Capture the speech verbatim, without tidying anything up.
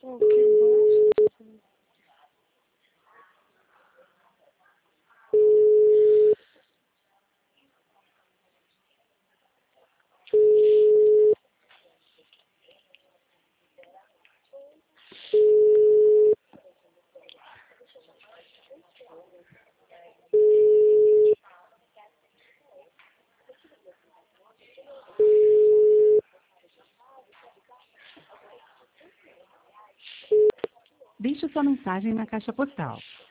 Oh, que bosta. Deixe sua mensagem na caixa postal